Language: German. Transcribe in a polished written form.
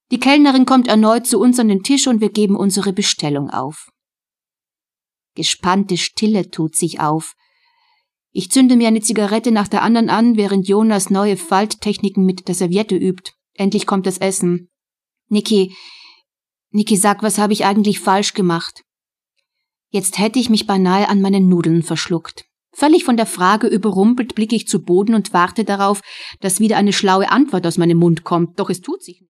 Die Kellnerin kommt erneut zu uns an den Tisch und wir geben unsere Bestellung auf. Gespannte Stille tut sich auf. Ich zünde mir eine Zigarette nach der anderen an, während Jonas neue Falttechniken mit der Serviette übt. Endlich kommt das Essen. Niki, sag, was habe ich eigentlich falsch gemacht? Jetzt hätte ich mich beinahe an meinen Nudeln verschluckt. Völlig von der Frage überrumpelt blicke ich zu Boden und warte darauf, dass wieder eine schlaue Antwort aus meinem Mund kommt, doch es tut sich nicht.